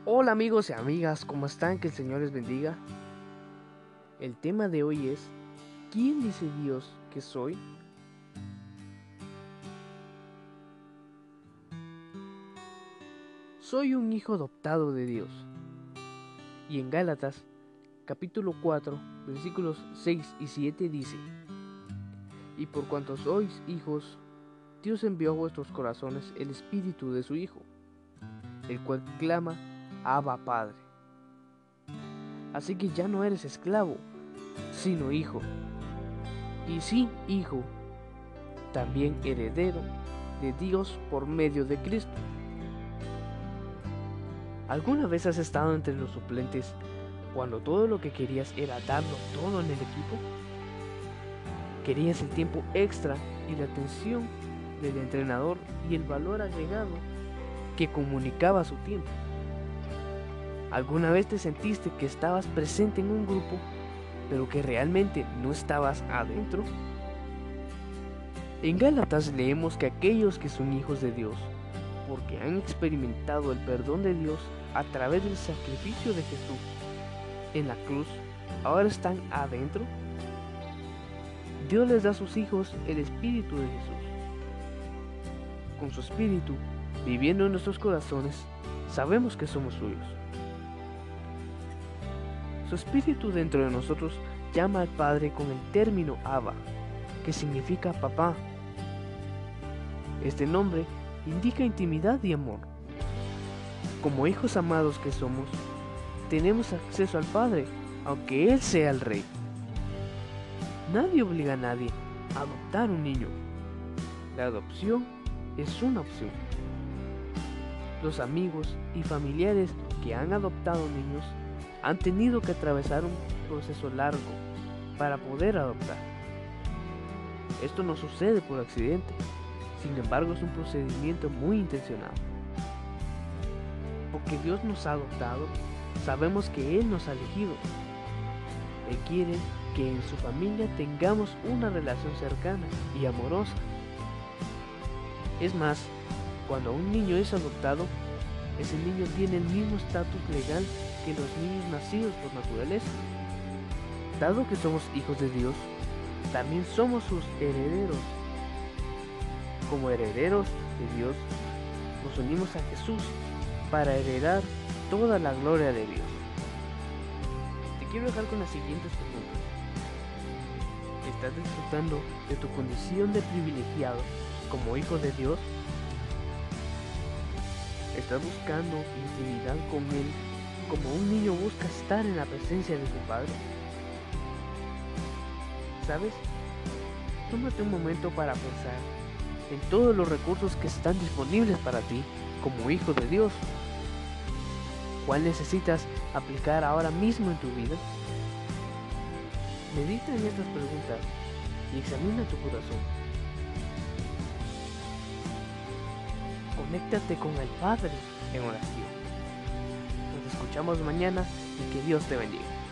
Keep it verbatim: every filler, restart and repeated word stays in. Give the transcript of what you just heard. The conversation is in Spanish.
Hola amigos y amigas, ¿cómo están? Que el Señor les bendiga. El tema de hoy es: ¿quién dice Dios que soy? Soy un hijo adoptado de Dios. Y en Gálatas, capítulo cuatro, versículos seis y siete dice: Y por cuanto sois hijos, Dios envió a vuestros corazones el espíritu de su Hijo, el cual clama: Abba, Padre. Así que ya no eres esclavo, sino hijo. Y sí, hijo, también heredero de Dios por medio de Cristo. ¿Alguna vez has estado entre los suplentes cuando todo lo que querías era darlo todo en el equipo? Querías el tiempo extra y la atención del entrenador y el valor agregado que comunicaba su tiempo. ¿Alguna vez te sentiste que estabas presente en un grupo, pero que realmente no estabas adentro? En Gálatas leemos que aquellos que son hijos de Dios, porque han experimentado el perdón de Dios a través del sacrificio de Jesús en la cruz, ahora están adentro. Dios les da a sus hijos el Espíritu de Jesús. Con su Espíritu viviendo en nuestros corazones, sabemos que somos suyos. Su Espíritu dentro de nosotros llama al Padre con el término Abba, que significa papá. Este nombre indica intimidad y amor. Como hijos amados que somos, tenemos acceso al Padre, aunque Él sea el Rey. Nadie obliga a nadie a adoptar un niño. La adopción es una opción. Los amigos y familiares que han adoptado niños han tenido que atravesar un proceso largo para poder adoptar. Esto no sucede por accidente. Sin embargo, es un procedimiento muy intencionado. Porque Dios nos ha adoptado, sabemos que Él nos ha elegido. Él quiere que en su familia tengamos una relación cercana y amorosa. Es más, cuando un niño es adoptado, ese niño tiene el mismo estatus legal que los niños nacidos por naturaleza. Dado que somos hijos de Dios, también somos sus herederos. Como herederos de Dios, nos unimos a Jesús para heredar toda la gloria de Dios. Te quiero dejar con las siguientes preguntas. ¿Estás disfrutando de tu condición de privilegiado como hijo de Dios? ¿Estás buscando intimidad con Él como un niño busca estar en la presencia de su Padre? ¿Sabes? Tómate un momento para pensar en todos los recursos que están disponibles para ti como hijo de Dios. ¿Cuál necesitas aplicar ahora mismo en tu vida? Medita en estas preguntas y examina tu corazón. Conéctate con el Padre en oración. Nos escuchamos mañana y que Dios te bendiga.